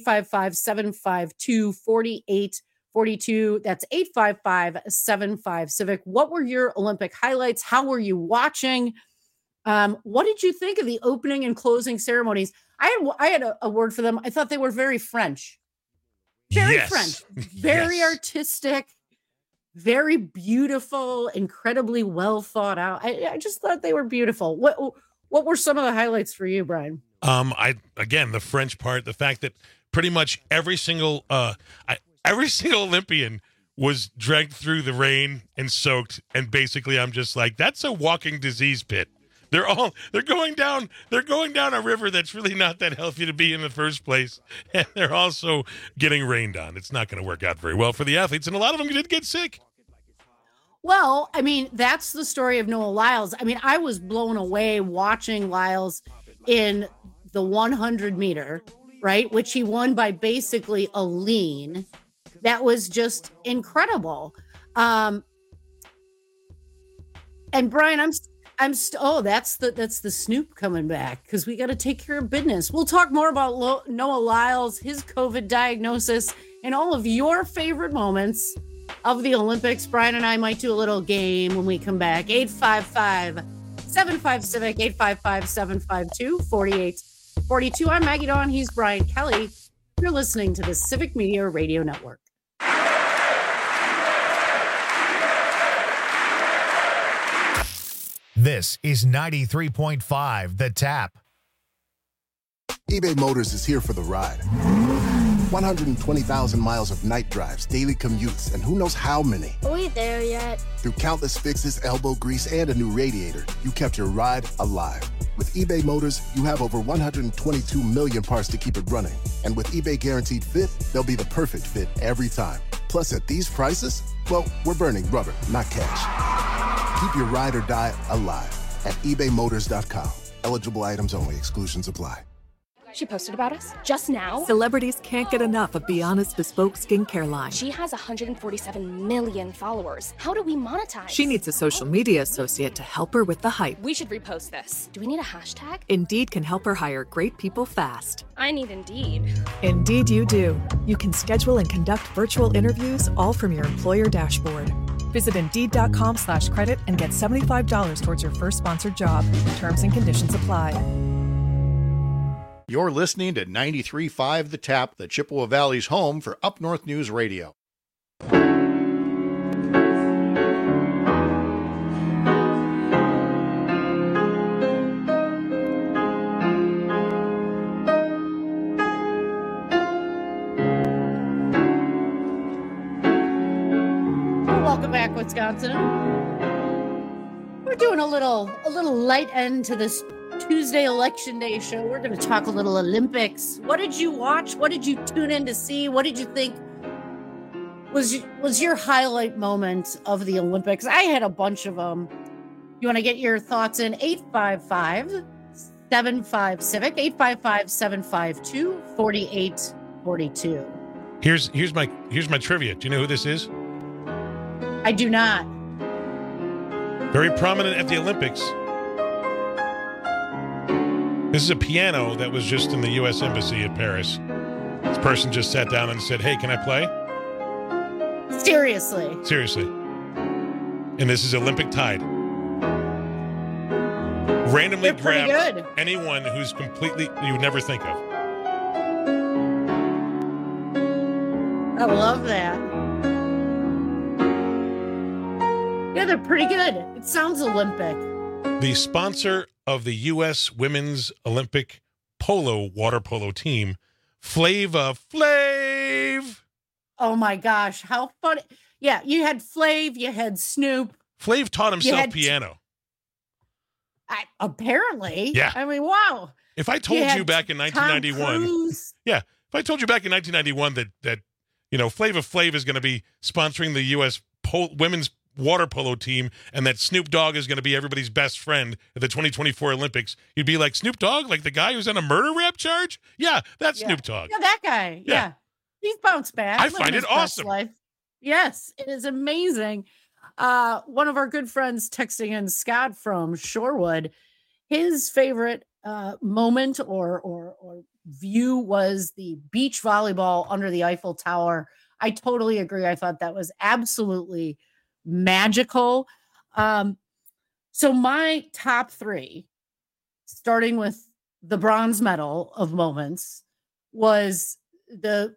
855-752-4842. That's 855-75-CIVIC. What were your Olympic highlights? How were you watching? What did you think of the opening and closing ceremonies? I had a word for them. I thought they were very French. Very French. Very artistic. Very beautiful. Incredibly well thought out. I just thought they were beautiful. What were some of the highlights for you, Brian? The French part, the fact that pretty much every single Olympian was dragged through the rain and soaked, and basically I'm just like, that's a walking disease pit. They're going down a river that's really not that healthy to be in the first place, and they're also getting rained on. It's not going to work out very well for the athletes, and a lot of them did get sick. Well, I mean, that's the story of Noah Lyles. I mean, I was blown away watching Lyles in the 100 meter, right? Which he won by basically a lean. That was just incredible. And Brian, that's the Snoop coming back because we got to take care of business. We'll talk more about Noah Lyles, his COVID diagnosis, and all of your favorite moments of the Olympics. Brian and I might do a little game when we come back. 855-75-CIVIC, 855-752-4842. I'm Maggie Dawn. He's Brian Kelly. You're listening to the Civic Media Radio Network. This is 93.5 The Tap. eBay Motors is here for the ride. 120,000 miles of night drives, daily commutes, and who knows how many. Are we there yet? Through countless fixes, elbow grease, and a new radiator, you kept your ride alive. With eBay Motors, you have over 122 million parts to keep it running. And with eBay Guaranteed Fit, they'll be the perfect fit every time. Plus, at these prices, well, we're burning rubber, not cash. Keep your ride or die alive at ebaymotors.com. Eligible items only. Exclusions apply. She posted about us just now. Celebrities can't get enough of Beyonce's bespoke skincare line. She has 147 million followers. How do we monetize? She needs a social media associate to help her with the hype. We should repost this. Do we need a hashtag? Indeed can help her hire great people fast. I need Indeed. Indeed you do. You can schedule and conduct virtual interviews all from your employer dashboard. Visit Indeed.com/credit and get $75 towards your first sponsored job. Terms and conditions apply. You're listening to 93.5 The Tap, the Chippewa Valley's home for Up North News Radio. Welcome back, Wisconsin. We're doing a little light end to this Tuesday Election Day show. We're going to talk a little Olympics. What did you watch? What did you tune in to see? What did you think was your highlight moment of the Olympics? I had a bunch of them. You want to get your thoughts in? 855-75-CIVIC, 855-752-4842. Here's my trivia. Do you know who this is? I do not. Very prominent at the Olympics. This is a piano that was just in the U.S. Embassy at Paris. This person just sat down and said, "Hey, can I play?" Seriously. And this is Olympic Tide. Randomly grab anyone who's completely you would never think of. I love that. Yeah, they're pretty good. It sounds Olympic. The sponsor of the U.S. Women's Olympic water polo team, Flava Flav. Oh my gosh, how funny. Yeah, you had Flav, you had Snoop. Flav taught himself piano. Apparently. Yeah. I mean, wow. If I told you back in 1991. Yeah. If I told you back in 1991 that Flava Flav is going to be sponsoring the U.S. women's water polo team and that Snoop Dogg is going to be everybody's best friend at the 2024 Olympics, you'd be like, Snoop Dogg? Like the guy who's on a murder rap charge? Yeah, that's Snoop Dogg. Yeah, that guy. Yeah. He's bounced back. I find it awesome. Yes, it is amazing. One of our good friends texting in, Scott from Shorewood, his favorite moment or view was the beach volleyball under the Eiffel Tower. I totally agree. I thought that was absolutely magical. So my top three, starting with the bronze medal of moments, was the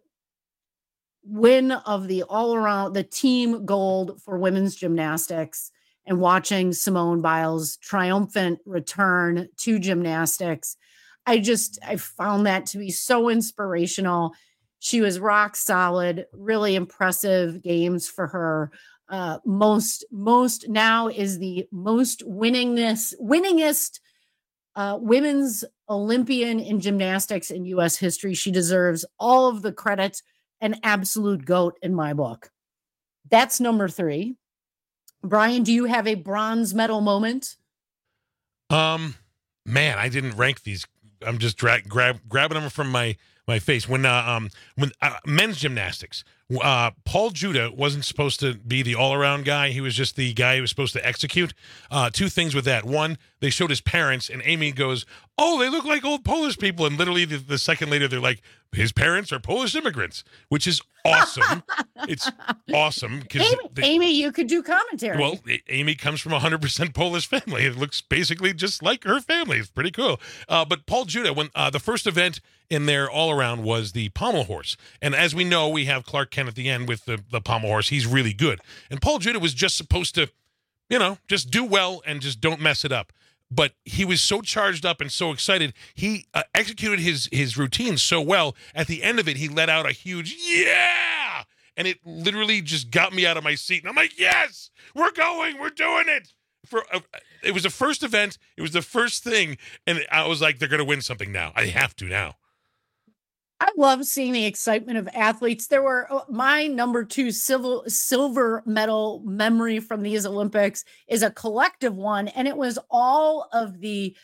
win of the all-around, the team gold for women's gymnastics, and watching Simone Biles' triumphant return to gymnastics. I found that to be so inspirational. She was rock solid, really impressive games for her. Most now is the most winningest women's Olympian in gymnastics in U.S. history. She deserves all of the credit. An absolute GOAT in my book. That's number three. Brian, do you have a bronze medal moment? Man, I didn't rank these. I'm just grabbing them from my face. When men's gymnastics, Paul Judah wasn't supposed to be the all-around guy. He was just the guy who was supposed to execute. Two things with that. One, they showed his parents, and Amy goes, "Oh, they look like old Polish people." And literally the second later, they're like, his parents are Polish immigrants, which is awesome. It's awesome. Because Amy, you could do commentary. Well, Amy comes from a 100% Polish family. It looks basically just like her family. It's pretty cool. But Paul Judah, when the first event in their all-around was the pommel horse. And as we know, we have Clark Kent at the end with the pommel horse. He's really good. And Paul Judah was just supposed to, just do well and just don't mess it up. but he was so charged up and so excited. He executed his routine so well. At the end of it, he let out a huge yeah, and it literally just got me out of my seat. And I'm like, yes, we're going, we're doing it. It was the first event. It was the first thing, and I was like, they're going to win something now. I have to now. I love seeing the excitement of athletes. There were my number 2 silver medal memory from these Olympics is a collective one, and it was all of the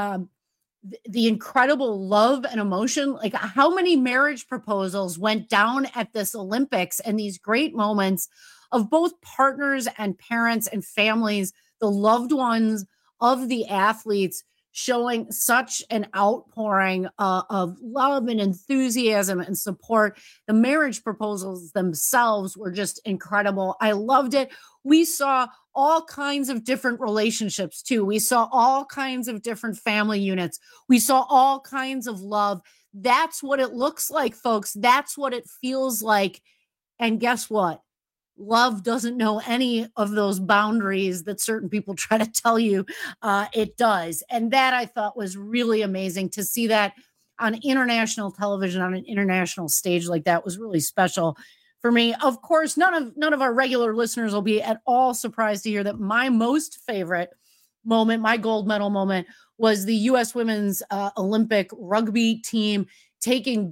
incredible love and emotion. Like how many marriage proposals went down at this Olympics, and these great moments of both partners and parents and families, the loved ones of the athletes, showing such an outpouring of love and enthusiasm and support. The marriage proposals themselves were just incredible. I loved it. We saw all kinds of different relationships too. We saw all kinds of different family units. We saw all kinds of love. That's what it looks like, folks. That's what it feels like. And guess what? Love doesn't know any of those boundaries that certain people try to tell you it does. And that I thought was really amazing to see that on international television, on an international stage like that was really special for me. Of course, none of our regular listeners will be at all surprised to hear that my most favorite moment, my gold medal moment, was the U.S. women's Olympic rugby team taking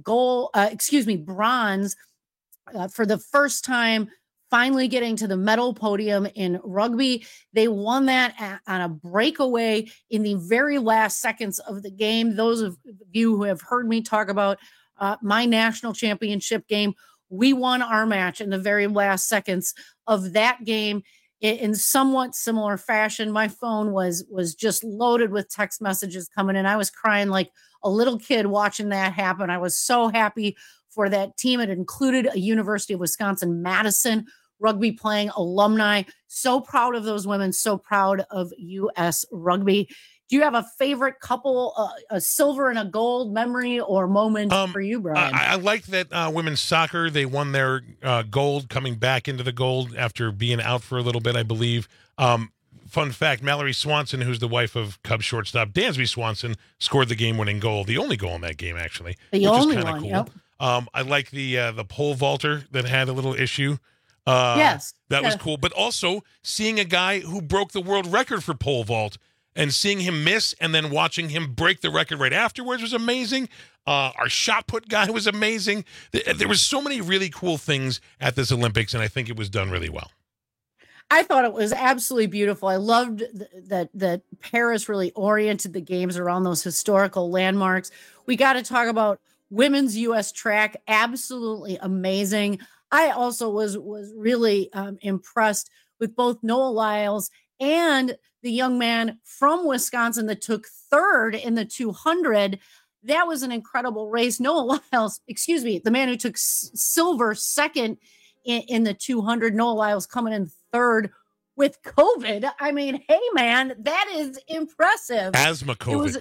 bronze for the first time, finally getting to the medal podium in rugby. They won that on a breakaway in the very last seconds of the game. Those of you who have heard me talk about my national championship game, we won our match in the very last seconds of that game in somewhat similar fashion. My phone was just loaded with text messages coming in. I was crying like a little kid watching that happen. I was so happy for that team. It included a University of Wisconsin-Madison rugby playing alumni. So proud of those women. So proud of U.S. rugby. Do you have a favorite couple, a silver and a gold memory or moment for you, Brian? I like that women's soccer, they won their gold, coming back into the gold after being out for a little bit, I believe. Fun fact, Mallory Swanson, who's the wife of Cubs shortstop Dansby Swanson, scored the game-winning goal, the only goal in that game, actually. The only one, cool. Yep. I like the pole vaulter that had a little issue. Yes. That was cool. But also seeing a guy who broke the world record for pole vault and seeing him miss and then watching him break the record right afterwards was amazing. Our shot put guy was amazing. There was so many really cool things at this Olympics, and I think it was done really well. I thought it was absolutely beautiful. I loved that Paris really oriented the games around those historical landmarks. We got to talk about women's U.S. track. Absolutely amazing. I also was really impressed with both Noah Lyles and the young man from Wisconsin that took third in the 200. That was an incredible race. Noah Lyles, the man who took silver second in the 200. Noah Lyles coming in third with COVID. I mean, hey, man, that is impressive. Asthma COVID.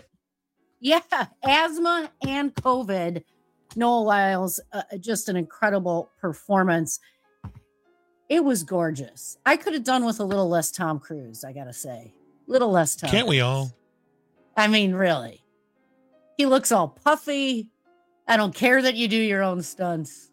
Asthma and COVID. Noah Lyles, just an incredible performance. It was gorgeous. I could have done with a little less Tom Cruise, I got to say. Little less Tom Can't Cruise. We all? I mean, really. He looks all puffy. I don't care that you do your own stunts.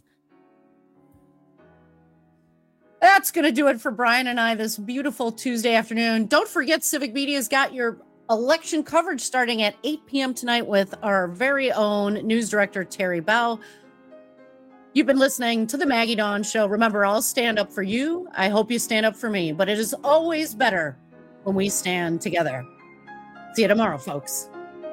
That's going to do it for Brian and I this beautiful Tuesday afternoon. Don't forget, Civic Media's got your election coverage starting at 8 p.m. tonight with our very own news director, Terry Bell. You've been listening to the Maggie Dawn Show. Remember, I'll stand up for you. I hope you stand up for me, but it is always better when we stand together. See you tomorrow, folks.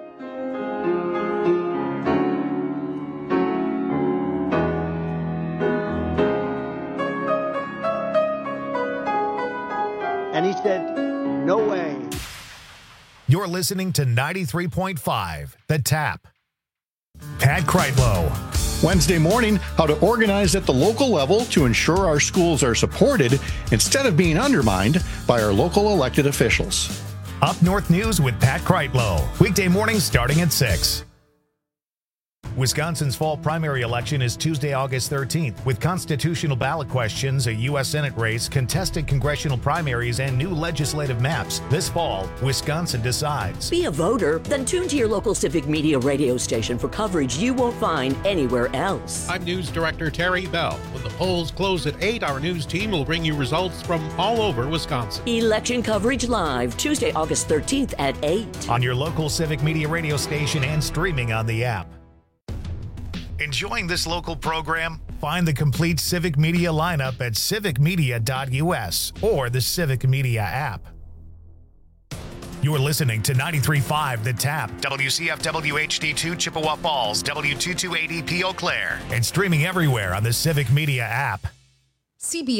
And he said, no way. You're listening to 93.5 The Tap. Pat Kreitlow. Wednesday morning, how to organize at the local level to ensure our schools are supported instead of being undermined by our local elected officials. Up North News with Pat Kreitlow. Weekday mornings starting at 6. Wisconsin's fall primary election is Tuesday, August 13th, with constitutional ballot questions, a U.S. Senate race, contested congressional primaries, and new legislative maps. This fall, Wisconsin decides. Be a voter? Then tune to your local Civic Media radio station for coverage you won't find anywhere else. I'm News Director Terry Bell. When the polls close at 8, our news team will bring you results from all over Wisconsin. Election coverage live, Tuesday, August 13th at 8. On your local Civic Media radio station and streaming on the app. Enjoying this local program? Find the complete Civic Media lineup at civicmedia.us or the Civic Media app. You're listening to 93.5 The Tap, WCFW HD2 Chippewa Falls, W228EP Eau Claire, and streaming everywhere on the Civic Media app. CBS